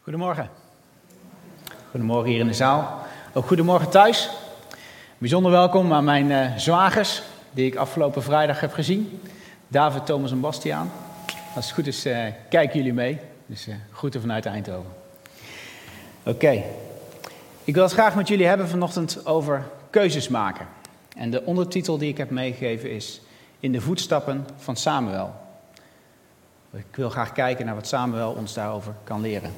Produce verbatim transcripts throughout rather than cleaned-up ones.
Goedemorgen. Goedemorgen hier in de zaal. Ook goedemorgen thuis. Bijzonder welkom aan mijn uh, zwagers, die ik afgelopen vrijdag heb gezien. David, Thomas en Bastiaan. Als het goed is, uh, kijken jullie mee. Dus uh, groeten vanuit Eindhoven. Oké. Okay. Ik wil het graag met jullie hebben vanochtend over keuzes maken. En de ondertitel die ik heb meegegeven is In de voetstappen van Samuel. Ik wil graag kijken naar wat Samuel ons daarover kan leren.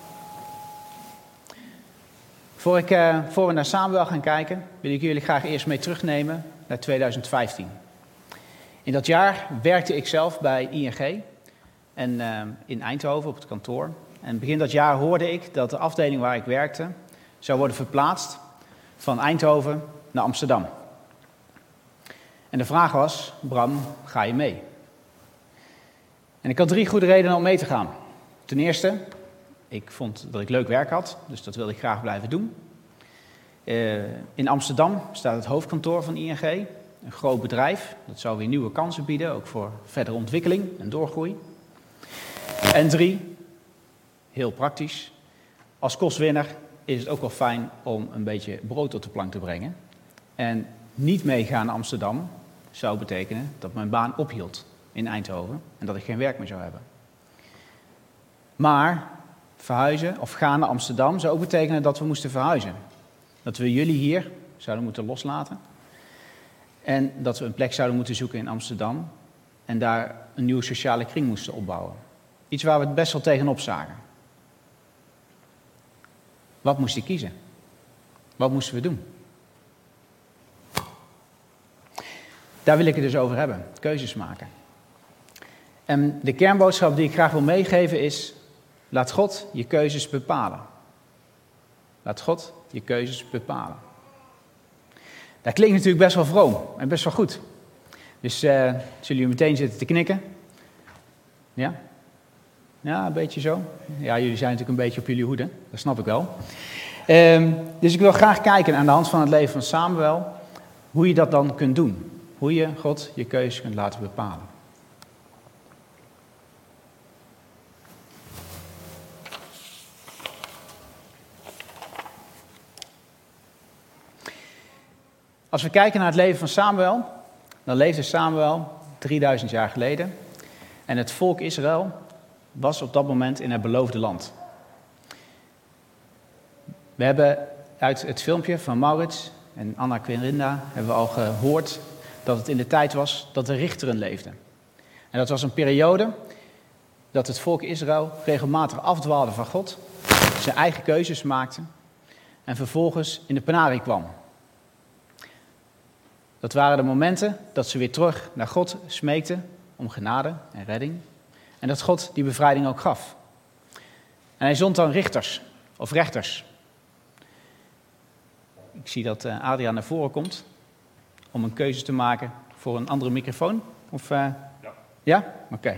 Voor, ik, uh, voor we naar Samuel gaan kijken, wil ik jullie graag eerst mee terugnemen naar tweeduizend vijftien. In dat jaar werkte ik zelf bij I N G en, uh, in Eindhoven op het kantoor. En begin dat jaar hoorde ik dat de afdeling waar ik werkte zou worden verplaatst van Eindhoven naar Amsterdam. En de vraag was, Bram, ga je mee? En ik had drie goede redenen om mee te gaan. Ten eerste, ik vond dat ik leuk werk had, dus dat wilde ik graag blijven doen. Uh, in Amsterdam staat het hoofdkantoor van I N G, een groot bedrijf. Dat zou weer nieuwe kansen bieden, ook voor verdere ontwikkeling en doorgroei. En drie, heel praktisch, als kostwinner is het ook wel fijn om een beetje brood op de plank te brengen. En niet meegaan naar Amsterdam zou betekenen dat mijn baan ophield in Eindhoven en dat ik geen werk meer zou hebben. Maar verhuizen of gaan naar Amsterdam zou ook betekenen dat we moesten verhuizen. Dat we jullie hier zouden moeten loslaten. En dat we een plek zouden moeten zoeken in Amsterdam. En daar een nieuwe sociale kring moesten opbouwen. Iets waar we het best wel tegenop zagen. Wat moest ik kiezen? Wat moesten we doen? Daar wil ik het dus over hebben. Keuzes maken. En de kernboodschap die ik graag wil meegeven is: laat God je keuzes bepalen. Laat God je keuzes bepalen. Dat klinkt natuurlijk best wel vroom en best wel goed. Dus uh, zullen jullie meteen zitten te knikken? Ja? Ja, een beetje zo. Ja, jullie zijn natuurlijk een beetje op jullie hoede. Dat snap ik wel. Um, dus ik wil graag kijken aan de hand van het leven van Samuel hoe je dat dan kunt doen. Hoe je God je keuzes kunt laten bepalen. Als we kijken naar het leven van Samuel, dan leefde Samuel drieduizend jaar geleden. En het volk Israël was op dat moment in het beloofde land. We hebben uit het filmpje van Maurits en Anna Querinda hebben we al gehoord dat het in de tijd was dat de richteren leefden. En dat was een periode dat het volk Israël regelmatig afdwaalde van God, zijn eigen keuzes maakte en vervolgens in de penarie kwam. Dat waren de momenten dat ze weer terug naar God smeekten om genade en redding. En dat God die bevrijding ook gaf. En hij zond dan richters of rechters. Ik zie dat Adriaan naar voren komt om een keuze te maken voor een andere microfoon. Of, uh... Ja. Ja? Oké. Okay.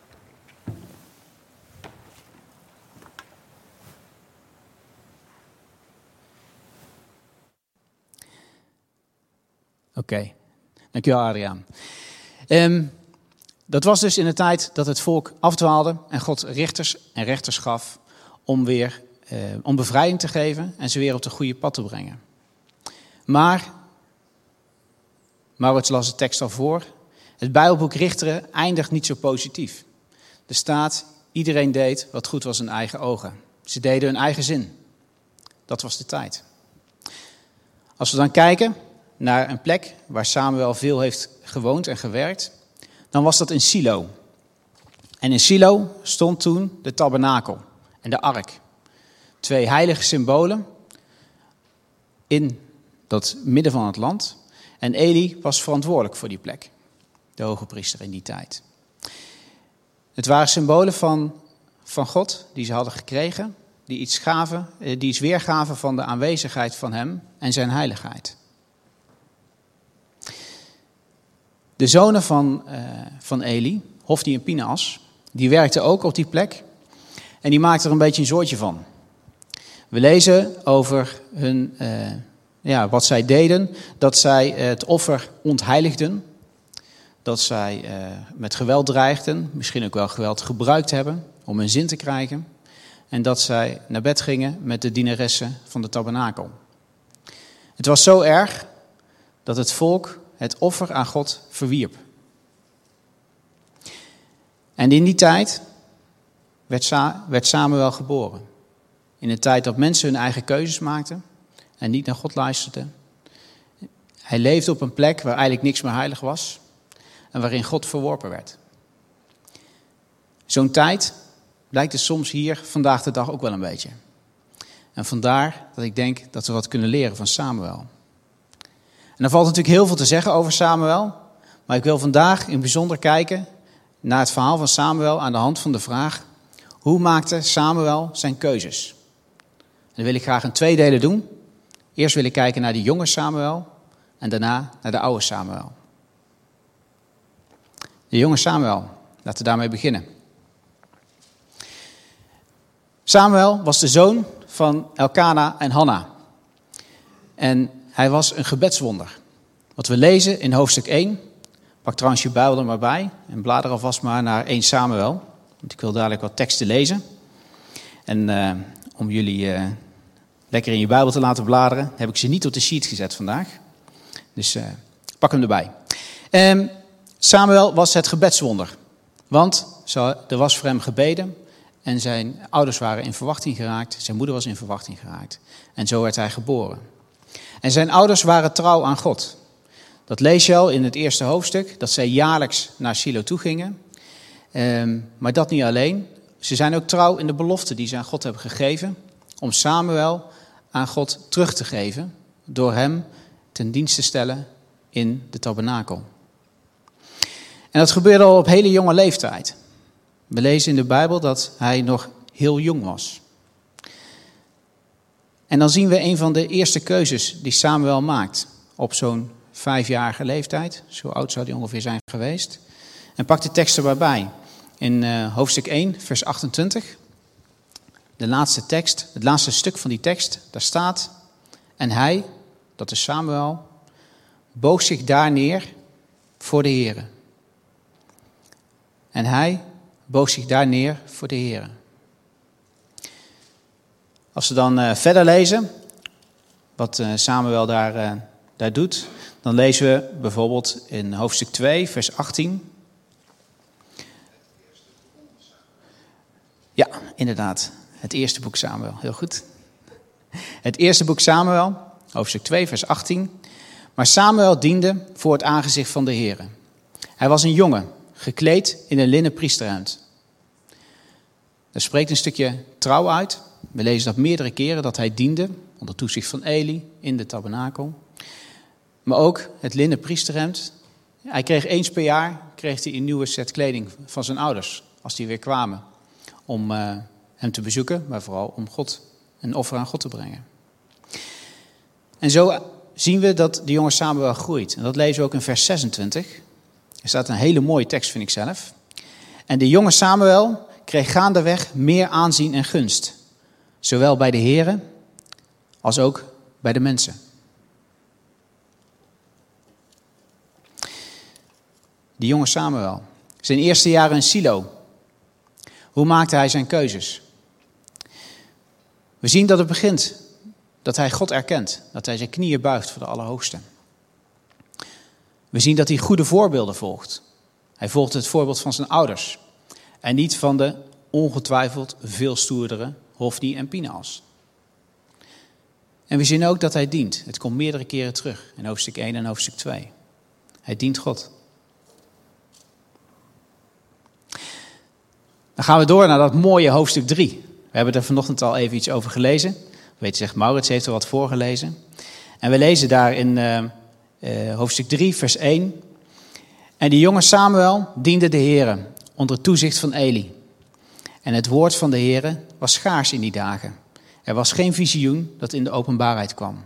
Oké, okay. Dankjewel Adriaan. Um, dat was dus in de tijd dat het volk afdwaalde en God richters en rechters gaf om weer uh, om bevrijding te geven en ze weer op het goede pad te brengen. Maar, Maurits las de tekst al voor, het Bijbelboek Richteren eindigt niet zo positief. Er staat, iedereen deed wat goed was in eigen ogen. Ze deden hun eigen zin. Dat was de tijd. Als we dan kijken naar een plek waar Samuel veel heeft gewoond en gewerkt, dan was dat in Silo. En in Silo stond toen de tabernakel en de ark. Twee heilige symbolen in dat midden van het land. En Eli was verantwoordelijk voor die plek, de hoge priester in die tijd. Het waren symbolen van, van God die ze hadden gekregen, die iets, gaven, die iets weergaven van de aanwezigheid van hem en zijn heiligheid. De zonen van, uh, van Eli, Hofni en Pinehas, die werkten ook op die plek en die maakten er een beetje een zoortje van. We lezen over hun, uh, ja, wat zij deden, dat zij het offer ontheiligden, dat zij uh, met geweld dreigden, misschien ook wel geweld gebruikt hebben om hun zin te krijgen. en dat zij naar bed gingen met de dienaressen van de tabernakel. Het was zo erg dat het volk het offer aan God verwierp. En in die tijd werd, Sa- werd Samuel geboren. In een tijd dat mensen hun eigen keuzes maakten en niet naar God luisterden. Hij leefde op een plek waar eigenlijk niks meer heilig was en waarin God verworpen werd. Zo'n tijd lijkt het soms hier vandaag de dag ook wel een beetje. En vandaar dat ik denk dat we wat kunnen leren van Samuel. En er valt natuurlijk heel veel te zeggen over Samuel, maar ik wil vandaag in het bijzonder kijken naar het verhaal van Samuel aan de hand van de vraag: hoe maakte Samuel zijn keuzes? En dat wil ik graag in twee delen doen. Eerst wil ik kijken naar de jonge Samuel en daarna naar de oude Samuel. De jonge Samuel, laten we daarmee beginnen. Samuel was de zoon van Elkana en Hanna. En hij was een gebedswonder. Wat we lezen in hoofdstuk één, pak trouwens je Bijbel er maar bij en blader alvast maar naar één Samuel. Want ik wil dadelijk wat teksten lezen. En uh, om jullie uh, lekker in je Bijbel te laten bladeren, heb ik ze niet op de sheet gezet vandaag. Dus uh, pak hem erbij. Um, Samuel was het gebedswonder. Want zo, er was voor hem gebeden en zijn ouders waren in verwachting geraakt. Zijn moeder was in verwachting geraakt. En zo werd hij geboren. En zijn ouders waren trouw aan God. Dat lees je al in het eerste hoofdstuk, dat zij jaarlijks naar Silo toe gingen. Um, maar dat niet alleen. Ze zijn ook trouw in de belofte die ze aan God hebben gegeven, om Samuel aan God terug te geven, door hem ten dienst te stellen in de tabernakel. En dat gebeurde al op hele jonge leeftijd. We lezen in de Bijbel dat hij nog heel jong was. En dan zien we een van de eerste keuzes die Samuel maakt op zo'n vijfjarige leeftijd. Zo oud zou hij ongeveer zijn geweest. En pak de tekst er maar bij. In uh, hoofdstuk één, vers achtentwintig. De laatste tekst, het laatste stuk van die tekst, daar staat: en hij, dat is Samuel, boog zich daar neer voor de Heere. En hij boog zich daar neer voor de Heere. Als we dan uh, verder lezen, wat uh, Samuel daar, uh, daar doet, dan lezen we bijvoorbeeld in hoofdstuk twee, vers achttien. Ja, inderdaad. Het eerste boek Samuel. Heel goed. Het eerste boek Samuel, hoofdstuk twee, vers achttien. Maar Samuel diende voor het aangezicht van de Heere. Hij was een jongen, gekleed in een linnen priesterhemd. Er spreekt een stukje trouw uit. We lezen dat meerdere keren, dat hij diende onder toezicht van Eli in de tabernakel. Maar ook het linnen priesterhemd. Hij kreeg eens per jaar kreeg hij een nieuwe set kleding van zijn ouders, als die weer kwamen. Om uh, hem te bezoeken, maar vooral om God een offer aan God te brengen. En zo zien we dat de jonge Samuel groeit. En dat lezen we ook in vers zesentwintig. Er staat een hele mooie tekst, vind ik zelf. En de jonge Samuel kreeg gaandeweg meer aanzien en gunst. Zowel bij de Here als ook bij de mensen. De jonge Samuel. Zijn eerste jaren in Silo. Hoe maakte hij zijn keuzes? We zien dat het begint dat hij God erkent. Dat hij zijn knieën buigt voor de Allerhoogste. We zien dat hij goede voorbeelden volgt. Hij volgt het voorbeeld van zijn ouders. En niet van de ongetwijfeld veel stoerdere Hofni en Pinhas. En we zien ook dat hij dient. Het komt meerdere keren terug in hoofdstuk één en hoofdstuk twee. Hij dient God. Dan gaan we door naar dat mooie hoofdstuk drie. We hebben er vanochtend al even iets over gelezen. Weet je, zegt Maurits, heeft er wat voorgelezen. En we lezen daar in uh, uh, hoofdstuk drie, vers één. En die jonge Samuel diende de Heere onder toezicht van Eli. En het woord van de Heere was schaars in die dagen. Er was geen visioen dat in de openbaarheid kwam.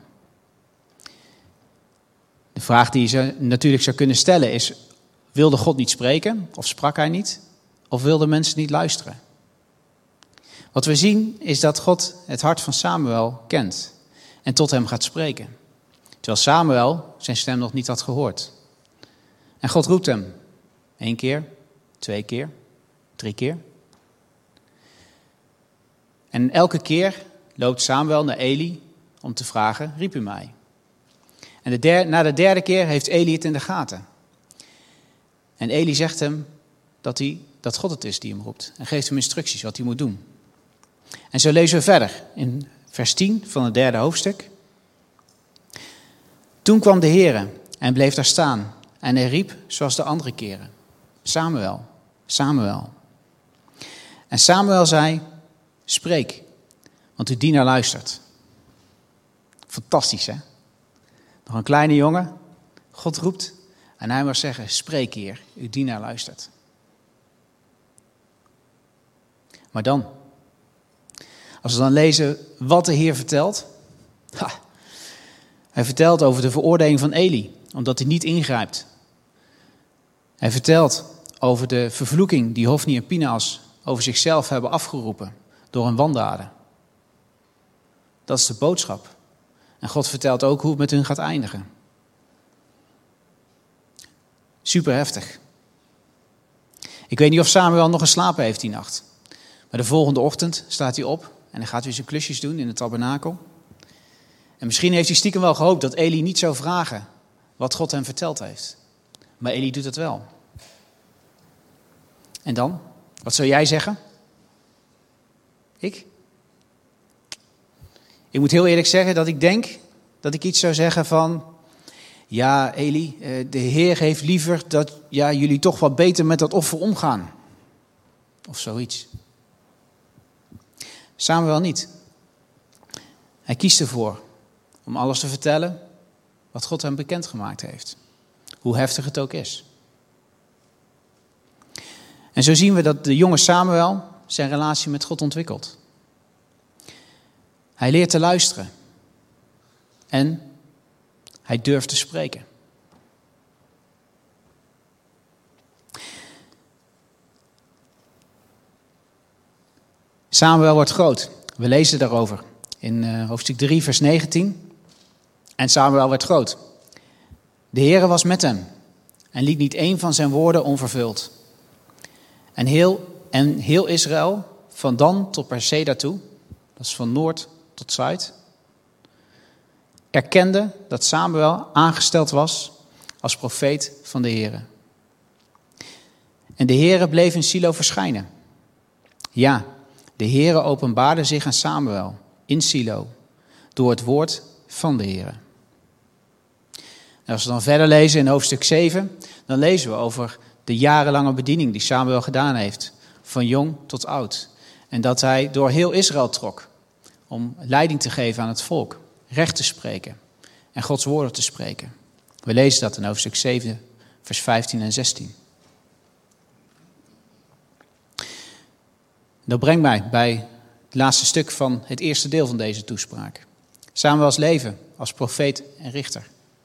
De vraag die je natuurlijk zou kunnen stellen is: wilde God niet spreken? Of sprak hij niet? Of wilden mensen niet luisteren? Wat we zien is dat God het hart van Samuel kent en tot hem gaat spreken. Terwijl Samuel zijn stem nog niet had gehoord. En God roept hem. Eén keer, twee keer, drie keer. En En elke keer loopt Samuel naar Eli om te vragen, riep u mij? En de der, na de derde keer heeft Eli het in de gaten. En Eli zegt hem dat, hij, dat God het is die hem roept. En geeft hem instructies wat hij moet doen. En zo lezen we verder in vers tien van het derde hoofdstuk. Toen kwam de Heere en bleef daar staan. En hij riep zoals de andere keren. Samuel, Samuel. En Samuel zei, spreek, want uw dienaar luistert. Fantastisch, hè? Nog een kleine jongen, God roept en hij mag zeggen, spreek Heer, uw dienaar luistert. Maar dan, als we dan lezen wat de Heer vertelt. Ha, hij vertelt over de veroordeling van Eli, omdat hij niet ingrijpt. Hij vertelt over de vervloeking die Hofni en Pinehas over zichzelf hebben afgeroepen door hun wandaden. Dat is de boodschap. En God vertelt ook hoe het met hun gaat eindigen. Super heftig. Ik weet niet of Samuel nog geslapen heeft die nacht. Maar de volgende ochtend staat hij op en hij gaat weer zijn klusjes doen in het tabernakel. En misschien heeft hij stiekem wel gehoopt dat Eli niet zou vragen wat God hem verteld heeft. Maar Eli doet het wel. En dan? Wat zou jij zeggen? Ik? Ik moet heel eerlijk zeggen dat ik denk dat ik iets zou zeggen van... Ja, Eli, de Heer heeft liever dat ja, jullie toch wat beter met dat offer omgaan. Of zoiets. Samuel niet. Hij kiest ervoor om alles te vertellen wat God hem bekendgemaakt heeft. Hoe heftig het ook is. En zo zien we dat de jonge Samuel zijn relatie met God ontwikkelt. Hij leert te luisteren. En hij durft te spreken. Samuel wordt groot. We lezen daarover in uh, hoofdstuk drie, vers negentien. En Samuel werd groot. De Heere was met hem en liet niet één van zijn woorden onvervuld. En heel, en heel Israël, van Dan tot Perseda toe, dat is van noord tot zuid, erkende dat Samuel aangesteld was als profeet van de Heere. En de Heere bleef in Silo verschijnen. Ja, de Heere openbaarde zich aan Samuel in Silo door het woord van de Heere. En als we dan verder lezen in hoofdstuk zeven, dan lezen we over de jarenlange bediening die Samuel gedaan heeft, van jong tot oud. En dat hij door heel Israël trok om leiding te geven aan het volk, recht te spreken en Gods woorden te spreken. We lezen dat in hoofdstuk zeven, vers vijftien en zestien. Dat brengt mij bij het laatste stuk van het eerste deel van deze toespraak. Samuels leven als profeet en richter.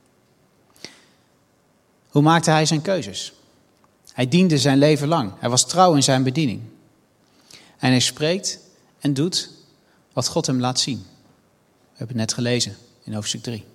Hoe maakte hij zijn keuzes? Hij diende zijn leven lang. Hij was trouw in zijn bediening. En hij spreekt en doet wat God hem laat zien. We hebben het net gelezen in hoofdstuk drie.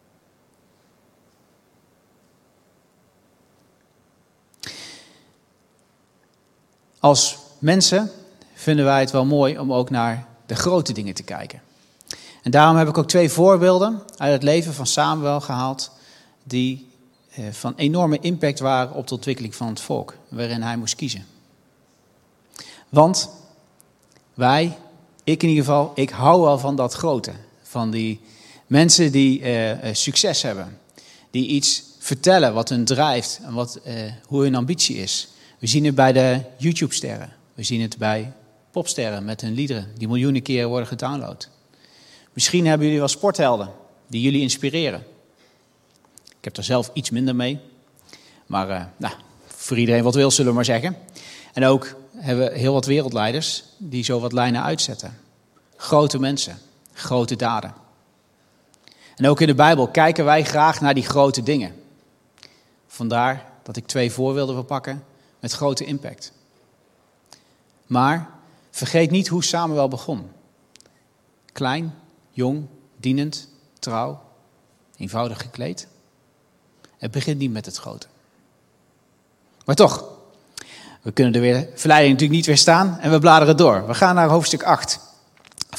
Als mensen vinden wij het wel mooi om ook naar de grote dingen te kijken. En daarom heb ik ook twee voorbeelden uit het leven van Samuel gehaald die van enorme impact waren op de ontwikkeling van het volk, waarin hij moest kiezen. Want wij, ik in ieder geval, ik hou wel van dat grote. Van die mensen die uh, succes hebben. Die iets vertellen wat hun drijft en wat, uh, hoe hun ambitie is. We zien het bij de YouTube-sterren. We zien het bij popsterren met hun liederen die miljoenen keren worden gedownload. Misschien hebben jullie wel sporthelden die jullie inspireren. Ik heb er zelf iets minder mee. Maar uh, nou, voor iedereen wat wil, zullen we maar zeggen. En ook hebben we heel wat wereldleiders die zo wat lijnen uitzetten. Grote mensen, grote daden. En ook in de Bijbel kijken wij graag naar die grote dingen. Vandaar dat ik twee voorbeelden wil pakken met grote impact. Maar vergeet niet hoe Samuel begon. Klein, jong, dienend, trouw, eenvoudig gekleed. Het begint niet met het grote. Maar toch, we kunnen de weer, verleiding natuurlijk niet weerstaan en we bladeren door. We gaan naar hoofdstuk acht.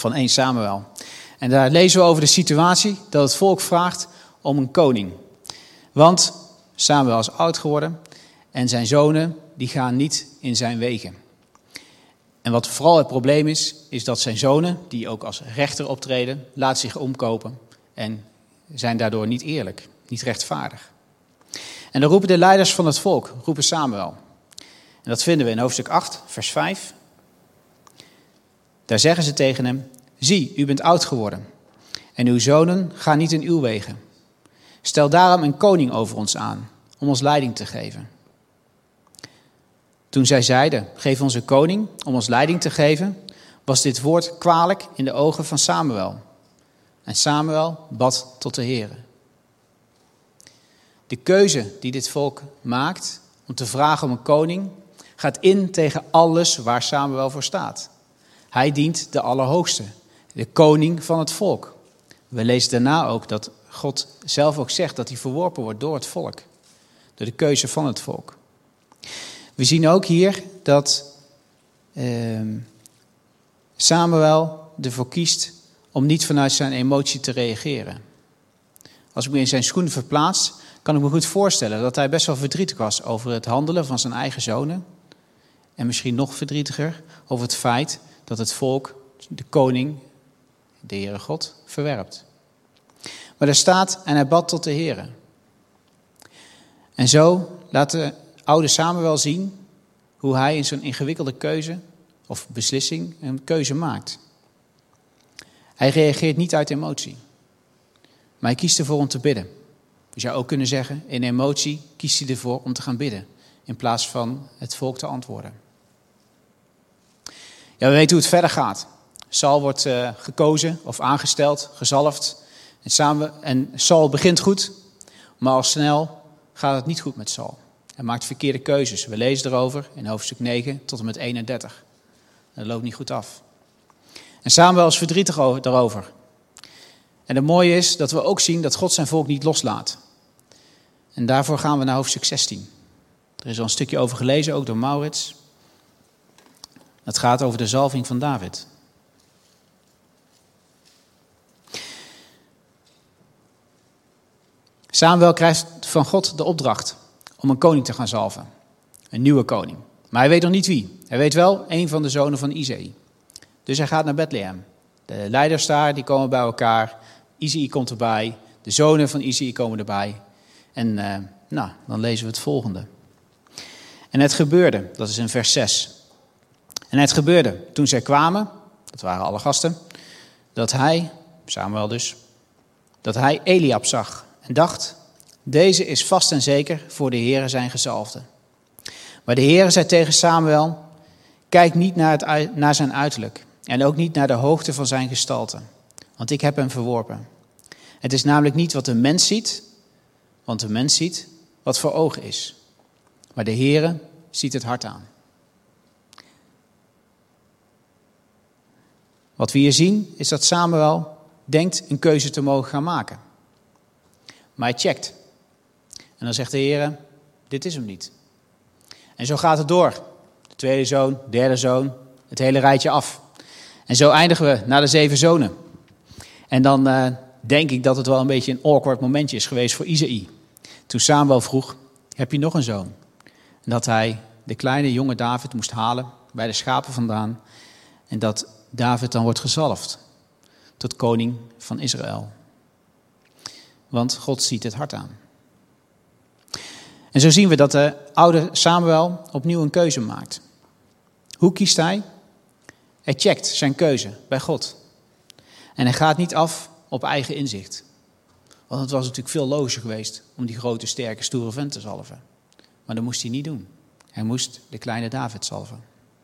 van eerste Samuel. En daar lezen we over de situatie dat het volk vraagt om een koning. Want Samuel is oud geworden en zijn zonen die gaan niet in zijn wegen. En wat vooral het probleem is, is dat zijn zonen, die ook als rechter optreden, laten zich omkopen en zijn daardoor niet eerlijk, niet rechtvaardig. En dan roepen de leiders van het volk, roepen Samuel. En dat vinden we in hoofdstuk acht, vers vijf. Daar zeggen ze tegen hem: zie, u bent oud geworden en uw zonen gaan niet in uw wegen. Stel daarom een koning over ons aan, om ons leiding te geven. Toen zij zeiden, geef ons een koning om ons leiding te geven, was dit woord kwalijk in de ogen van Samuel. En Samuel bad tot de Heere. De keuze die dit volk maakt om te vragen om een koning, gaat in tegen alles waar Samuel voor staat. Hij dient de Allerhoogste, de koning van het volk. We lezen daarna ook dat God zelf ook zegt dat hij verworpen wordt door het volk. Door de keuze van het volk. We zien ook hier dat eh, Samuel ervoor kiest om niet vanuit zijn emotie te reageren. Als ik me in zijn schoenen verplaats, kan ik me goed voorstellen dat hij best wel verdrietig was over het handelen van zijn eigen zonen. En misschien nog verdrietiger over het feit dat het volk de koning, de Heere God, verwerpt. Maar er staat, en hij bad tot de Heere. En zo laat de oude Samuel zien hoe hij in zo'n ingewikkelde keuze of beslissing een keuze maakt. Hij reageert niet uit emotie, maar hij kiest ervoor om te bidden. Je zou ook kunnen zeggen, in emotie kiest hij ervoor om te gaan bidden, in plaats van het volk te antwoorden. Ja, we weten hoe het verder gaat. Saul wordt uh, gekozen of aangesteld, gezalfd. En, samen, en Saul begint goed, maar al snel gaat het niet goed met Saul. Hij maakt verkeerde keuzes. We lezen erover in hoofdstuk negen tot en met eenendertig. Dat loopt niet goed af. En Samuel is verdrietig daarover. En het mooie is dat we ook zien dat God zijn volk niet loslaat. En daarvoor gaan we naar hoofdstuk zestien. Er is al een stukje over gelezen, ook door Maurits. Het gaat over de zalving van David. Samuel krijgt van God de opdracht om een koning te gaan zalven. Een nieuwe koning. Maar hij weet nog niet wie. Hij weet wel een van de zonen van Isaï. Dus hij gaat naar Bethlehem. De leiders daar die komen bij elkaar. Isaï komt erbij. De zonen van Isaï komen erbij. En uh, nou, dan lezen we het volgende. En het gebeurde, dat is in vers zes. En het gebeurde toen zij kwamen, dat waren alle gasten, dat hij, Samuel dus, dat hij Eliab zag en dacht, deze is vast en zeker voor de Heere zijn gezalfde. Maar de Heere zei tegen Samuel, kijk niet naar, het, naar zijn uiterlijk en ook niet naar de hoogte van zijn gestalte, want ik heb hem verworpen. Het is namelijk niet wat de mens ziet, want de mens ziet wat voor ogen is. Maar de Heere ziet het hart aan. Wat we hier zien is dat Samuel denkt een keuze te mogen gaan maken. Maar hij checkt. En dan zegt de Heere, dit is hem niet. En zo gaat het door. De tweede zoon, derde zoon, het hele rijtje af. En zo eindigen we na de zeven zonen. En dan uh, denk ik dat het wel een beetje een awkward momentje is geweest voor Isaï. Toen Samuel vroeg, heb je nog een zoon? En dat hij de kleine jonge David moest halen bij de schapen vandaan. En dat David dan wordt gezalfd tot koning van Israël. Want God ziet het hart aan. En zo zien we dat de oude Samuel opnieuw een keuze maakt. Hoe kiest hij? Hij checkt zijn keuze bij God. En hij gaat niet af op eigen inzicht. Want het was natuurlijk veel logischer geweest om die grote, sterke, stoere vent te zalven. Maar dat moest hij niet doen. Hij moest de kleine David zalven.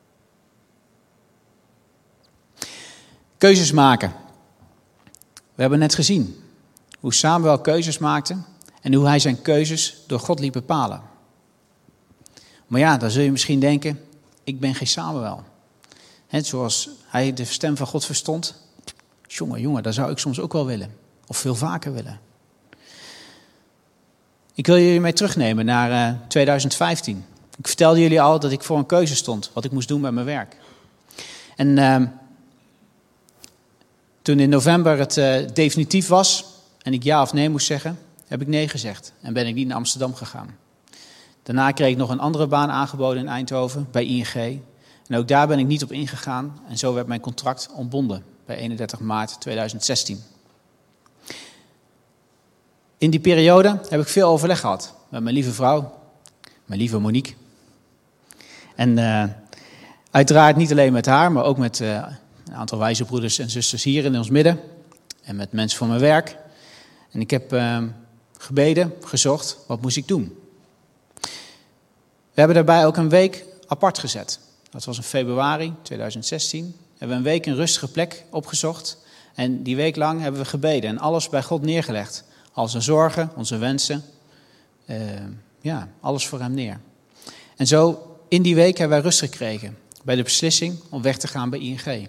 Keuzes maken. We hebben net gezien hoe Samuel keuzes maakte en hoe hij zijn keuzes door God liet bepalen. Maar ja, dan zul je misschien denken, ik ben geen Samuel. He, zoals hij de stem van God verstond. Jongen, jongen, dat zou ik soms ook wel willen. Of veel vaker willen. Ik wil jullie mee terugnemen naar uh, twintig vijftien. Ik vertelde jullie al dat ik voor een keuze stond, wat ik moest doen met mijn werk. En uh, Toen in november het uh, definitief was en ik ja of nee moest zeggen, heb ik nee gezegd en ben ik niet naar Amsterdam gegaan. Daarna kreeg ik nog een andere baan aangeboden in Eindhoven bij I N G. En ook daar ben ik niet op ingegaan en zo werd mijn contract ontbonden bij eenendertig maart tweeduizend zestien. In die periode heb ik veel overleg gehad met mijn lieve vrouw, mijn lieve Monique. En uh, uiteraard niet alleen met haar, maar ook met uh, een aantal wijze broeders en zusters hier in ons midden. En met mensen van mijn werk. En ik heb uh, gebeden, gezocht, wat moest ik doen? We hebben daarbij ook een week apart gezet. Dat was in februari tweeduizend zestien. We hebben een week een rustige plek opgezocht. En die week lang hebben we gebeden en alles bij God neergelegd. Al zijn zorgen, onze wensen. Uh, ja, alles voor hem neer. En zo in die week hebben wij rust gekregen bij de beslissing om weg te gaan bij I N G.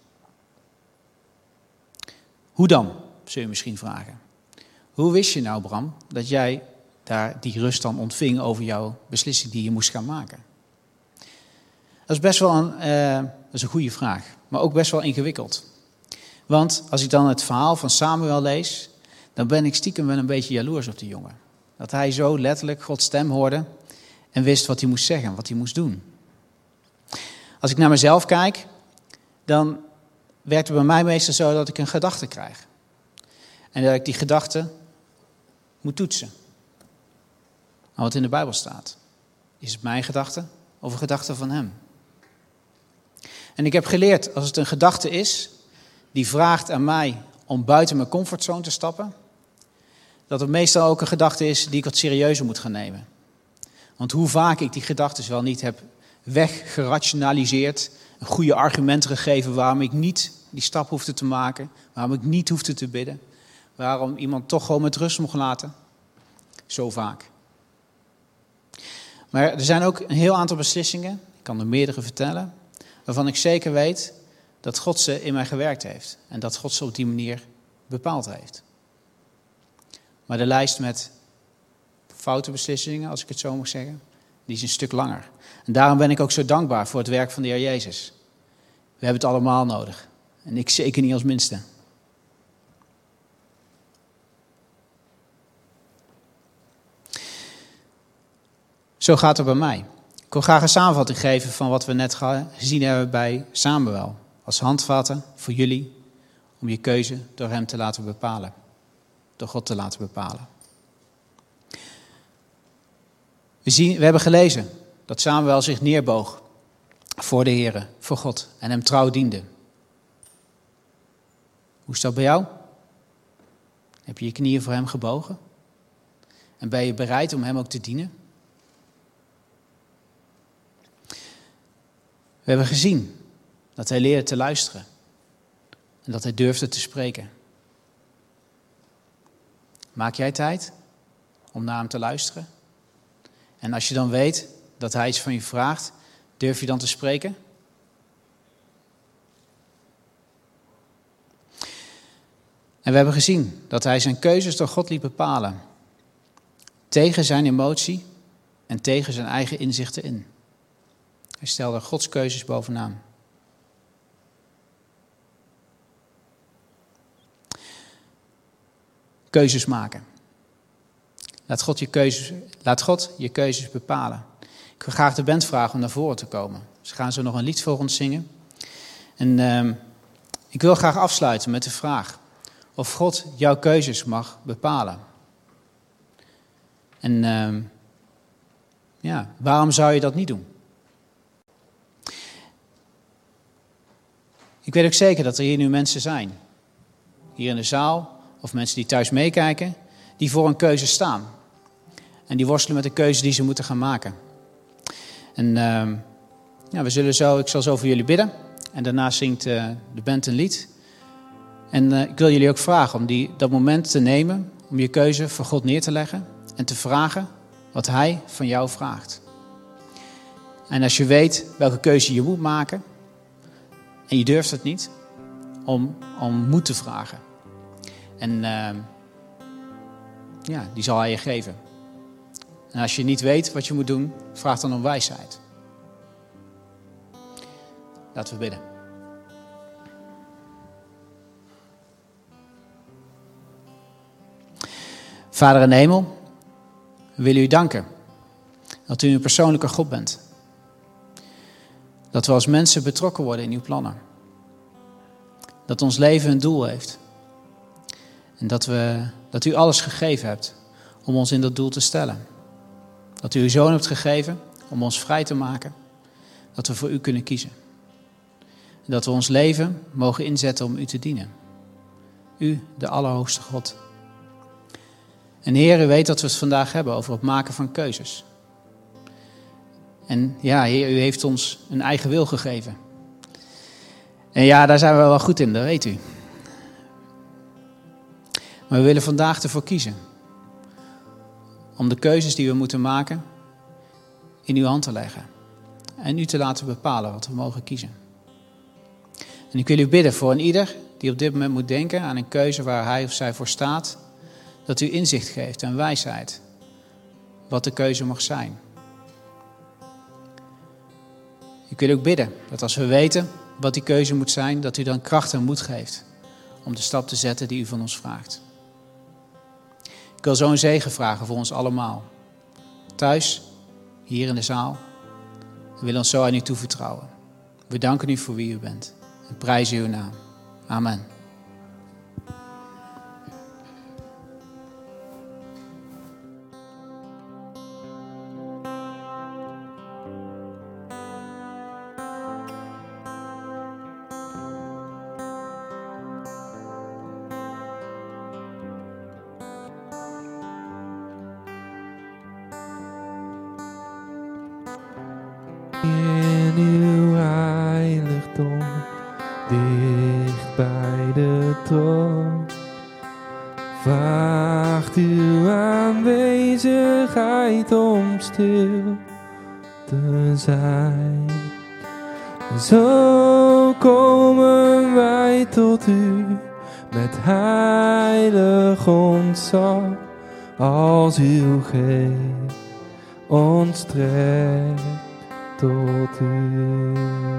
Hoe dan, zul je misschien vragen. Hoe wist je nou, Bram, dat jij daar die rust dan ontving over jouw beslissing die je moest gaan maken? Dat is best wel een, uh, dat is een goede vraag, maar ook best wel ingewikkeld. Want als ik dan het verhaal van Samuel lees, dan ben ik stiekem wel een beetje jaloers op die jongen. Dat hij zo letterlijk Gods stem hoorde en wist wat hij moest zeggen, wat hij moest doen. Als ik naar mezelf kijk, dan werkt het bij mij meestal zo dat ik een gedachte krijg. En dat ik die gedachte moet toetsen. Maar wat in de Bijbel staat, is het mijn gedachte of een gedachte van hem? En ik heb geleerd, als het een gedachte is die vraagt aan mij om buiten mijn comfortzone te stappen, dat het meestal ook een gedachte is die ik wat serieuzer moet gaan nemen. Want hoe vaak ik die gedachten wel niet heb weggerationaliseerd, een goede argument gegeven waarom ik niet die stap hoefde te maken, waarom ik niet hoefde te bidden, waarom iemand toch gewoon met rust mocht laten. Zo vaak. Maar er zijn ook een heel aantal beslissingen, ik kan er meerdere vertellen, waarvan ik zeker weet dat God ze in mij gewerkt heeft. En dat God ze op die manier bepaald heeft. Maar de lijst met foute beslissingen, als ik het zo mag zeggen, die is een stuk langer. En daarom ben ik ook zo dankbaar voor het werk van de Heer Jezus. We hebben het allemaal nodig. En ik zeker niet als minste. Zo gaat het bij mij. Ik wil graag een samenvatting geven van wat we net gezien hebben bij Samuel. Als handvatten voor jullie om je keuze door hem te laten bepalen. Door God te laten bepalen. We, zien, we hebben gelezen dat Samuel zich neerboog voor de Heere, voor God en hem trouw diende. Hoe is dat bij jou? Heb je je knieën voor hem gebogen? En ben je bereid om hem ook te dienen? We hebben gezien dat hij leerde te luisteren en dat hij durfde te spreken. Maak jij tijd om naar hem te luisteren? En als je dan weet dat hij iets van je vraagt, durf je dan te spreken? En we hebben gezien dat hij zijn keuzes door God liet bepalen. Tegen zijn emotie en tegen zijn eigen inzichten in. Hij stelde Gods keuzes bovenaan. Keuzes maken. Laat God je keuzes, laat God je keuzes bepalen. Ik wil graag de band vragen om naar voren te komen. Ze gaan zo nog een lied voor ons zingen. En uh, ik wil graag afsluiten met de vraag of God jouw keuzes mag bepalen. En uh, ja, waarom zou je dat niet doen? Ik weet ook zeker dat er hier nu mensen zijn, hier in de zaal, of mensen die thuis meekijken, die voor een keuze staan. En die worstelen met de keuze die ze moeten gaan maken. En uh, ja, we zullen zo, ik zal zo voor jullie bidden. En daarna zingt uh, de band een lied. En uh, ik wil jullie ook vragen om die, dat moment te nemen, om je keuze voor God neer te leggen. En te vragen wat hij van jou vraagt. En als je weet welke keuze je moet maken, en je durft het niet, om, om moed te vragen. En uh, ja, die zal hij je geven. En als je niet weet wat je moet doen, vraag dan om wijsheid. Laten we bidden. Vader in de hemel, we willen u danken dat u een persoonlijke God bent. Dat we als mensen betrokken worden in uw plannen. Dat ons leven een doel heeft. En dat, we, dat u alles gegeven hebt om ons in dat doel te stellen. Dat u uw zoon hebt gegeven om ons vrij te maken. Dat we voor u kunnen kiezen. En dat we ons leven mogen inzetten om u te dienen. U, de Allerhoogste God. En Heer, u weet dat we het vandaag hebben over het maken van keuzes. En ja, Heer, u heeft ons een eigen wil gegeven. En ja, daar zijn we wel goed in, dat weet u. Maar we willen vandaag ervoor kiezen. Om de keuzes die we moeten maken in uw hand te leggen. En u te laten bepalen wat we mogen kiezen. En ik wil u bidden voor een ieder die op dit moment moet denken aan een keuze waar hij of zij voor staat. Dat u inzicht geeft en wijsheid. Wat de keuze mag zijn. Ik wil ook bidden dat als we weten wat die keuze moet zijn, dat u dan kracht en moed geeft om de stap te zetten die u van ons vraagt. Ik wil zo een zegen vragen voor ons allemaal. Thuis, hier in de zaal. We willen ons zo aan u toevertrouwen. We danken u voor wie u bent en prijzen uw naam. Amen. In uw heiligdom, dicht bij de troon, vraagt uw aanwezigheid om stil te zijn. Zo komen wij tot u met heilig ontzag, als uw geest ons trekt tot u.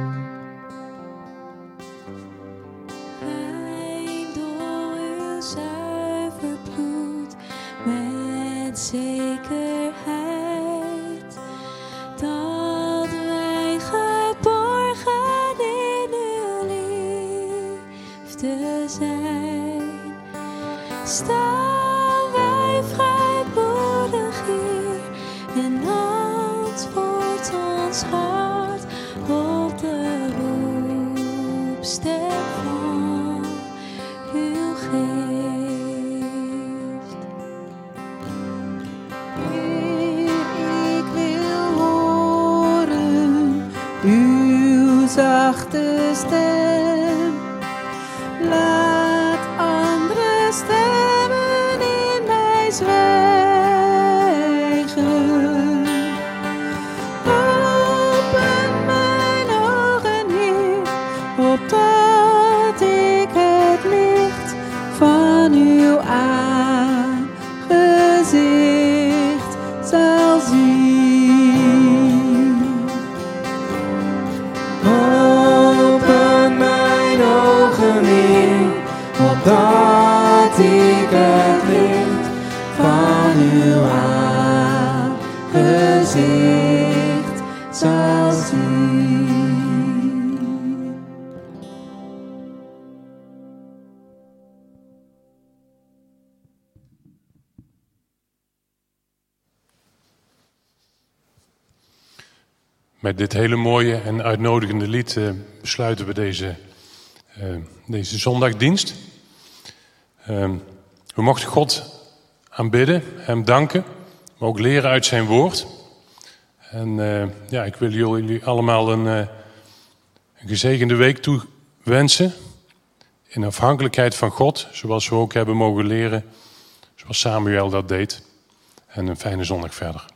Rein door uw zuiver bloed, met zekerheid dat wij geborgen in uw liefde zijn. Staan wij vrijmoedig hier en antwoordt ons hart op de roepstem van uw geest. Heer, ik wil horen uw zachte stem. Laat andere stemmen in mij zwijgen. Open mijn ogen, Heer, opdat ik het licht van uw aangezicht zal zien. Open mijn ogen, Heer, opdat ik het licht van uw aangezicht zal zien. Met dit hele mooie en uitnodigende lied uh, besluiten we deze, uh, deze zondagdienst. Uh, we mochten God aanbidden, hem danken, maar ook leren uit zijn woord. En uh, ja, ik wil jullie allemaal een, uh, een gezegende week toewensen. In afhankelijkheid van God, zoals we ook hebben mogen leren, zoals Samuel dat deed. En een fijne zondag verder.